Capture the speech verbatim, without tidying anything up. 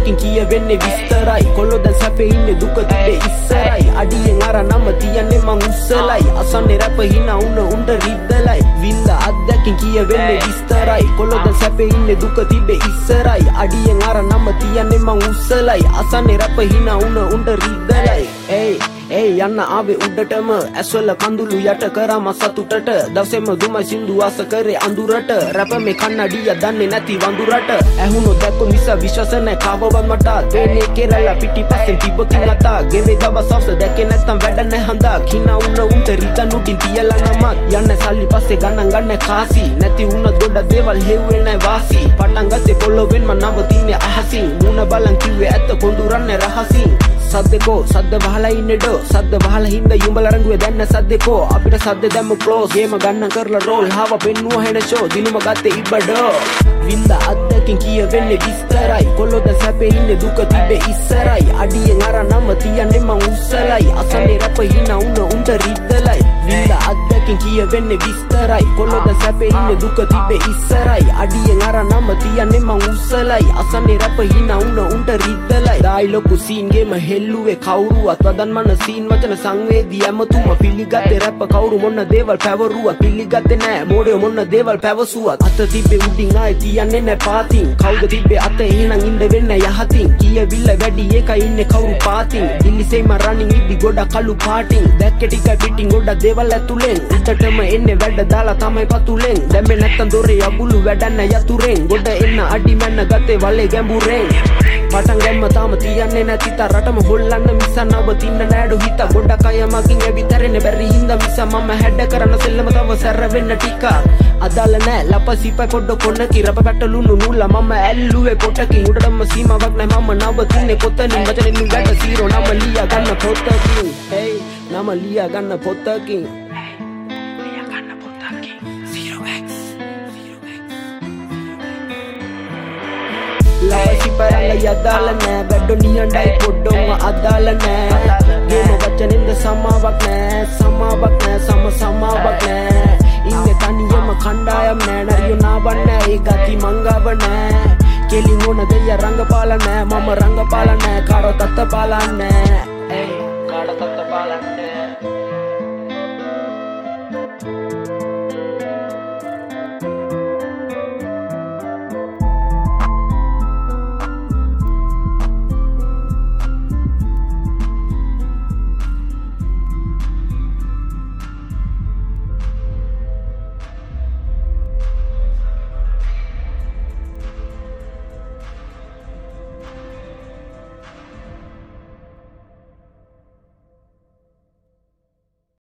අද්දකින් කියවෙන්නේ විස්තරයි කොල්ලෝ දැන් සැපේ ඉන්නේ දුක තිබේ ඉස්සරයි අඩියෙන් අර නම තියන්නේ මං උස්සලයි අසන්නේ රැප හිනා උන උන්ට රිද්දලයි වින්ද අද්දකින් කියවෙන්නේ විස්තරයි කොල්ලෝ දැන් සැපේ ඉන්නේ දුක තිබේ ඉස්සරයි අඩියෙන් අර නම තියන්නේ මං උස්සලයි අසන්නේ රැප හිනා උන උන්ට රිද්දලයි ඒ ඒ යන්න ආවේ උඩටම ඇස්වල කඳුළු යට කරාම සතුටට දවසෙම දුමයි සින්දු ආස කරේ අඳුරට රැප මේ කන්නඩිය දන්නේ නැති වඳුරට ඇහුණු දැක්ක මිස විශ්වාස නැහැ කාවවත් මට තේනේ කෙරලා පිටිපස්සෙන් තිබ්බ කිනතා ගෙවේ දවස් අවස දැකේ නැත්තම් වැඩ නැහැ හඳා කිනා උන උන්ට රිතන් උඩින් තියලා නමක් යන්න සල්ලි පස්සේ ගණන් ගන්න කාසි නැති උන ගොඩ දේවල් හෙව්වේ නැහැ වාසි පටන් ගත්තේ පොළොවෙන් මම නවතින්නේ අහසින් මුණ බලන් කිව්වේ ඇත්ත කොඳුරන්නේ රහසින් සද්දකෝ සද්ද වහලා ඉන්නේ ඩෝ සද්ද වහලා හින්දා යුඹල රංගුවේ දැන්න සද්දකෝ අපිට සද්ද දැම්ම ක්ලෝස් ගේම ගන්න කරලා රෝල් හාව පෙන්නුව හෙන ෂෝ දිනුම ගත්තේ ඉබ්බඩෝ වින්ද අද්දකින් කියවෙන්නේ විස්තරයි කොල්ලෝ දැන් සැපේ ඉන්නේ දුක තිබේ ඉස්සරයි අඩියෙන් අර නම තියන්නේ මං උස්සලයි අසන්නේ රැප හිනා උන උන්ට රිද්දලයි වින්ද අද්දකින් කියවෙන්නේ විස්තරයි කොල්ලෝ දැන් සැපේ ඉන්නේ දුක තිබේ ඉස්සරයි අඩියෙන් අර නම තියන්නේ මං උස්සලයි අසන්නේ රැප හිනා උන උන්ට රිද්දලයි ඩායි ලොකු සීන් ගේම හෙල්ලුවේ කවුරුවත් වදන් මන සීන් වචන සංවේදී ඇමතුම පිළිගත්තේ රැප කවුරු මොන දේවල් පැවරුවත් පිළිගත්තේ නෑ මෝඩයෝ මොන දේවල් පැවසුවත් අත තිබ්බේ උඩින් ආයේ තියන්නේ නෑ පාතින් කවුද තිබ්බේ අත එහෙනම් ඉන්න වෙන්නේ යහතින් කියවිල්ල වැඩි එකයි ඉන්නේ කවුරු පාතින් දිල්ලිසේ මම රනින් ඉදි ගොඩ කළු පාටින් දැක්කේ ටික පිටින් ගොඩ දේවල් ඇතුලෙන් උඩටම එන්නේ වැඩ දාලා තමයි පතුලෙන් දැම්මේ නැත්තම් දොරේ අබුළු වැඩන්න යතුරෙන් ගොඩ එන්න අඩි මැන්න ගත්තේ වලේ ගැඹුරෙන් පටන් ගම්ම තාම තියන්නේ නැති තා රටම හොල්ලන්න මිස නවතින්න නෑඩු හිත ගොඩක් අය මගින් ඇවිතරෙන්නේ බැරි හින්දා මිස මම හැඩ කරන සෙල්ලම තව සැර වෙන්න ටික අදාළ නෑ ලපසිපයි පොඩ කොන්නකි රප පැටලුණු නූල මම ඇල්ලුවේ පොටකින් උඩටම සීමාවක් නෑ මම නවතින්නේ කොතනින් වචනෙන් වැඩ සීරෝ නම ලියා ගන්න පොතකින් hey නම ලියා ගන්න පොතකින් ලියා ගන්න පොතකින් zero x ලවසි පරල යදාල නෑ බැඩ්ඩො නිහඬයි පොඩ්ඩොම අදාල නෑ ගේම වචනෙන්ද සමාවක් නෑ සමාවක් නෑ සම සමාවක් නෑ ඉන්නේ තනියම කණ්ඩායම් නෑ නරියෝ නාවන්න නෑ ඒ ගති මංගව නෑ කෙලින් ඕන දෙය රංගපාල නෑ මම රංගපාල නෑ කාටවත් අත පාලන්නේ නෑ ඒ කාටවත් අත පාලන්නේ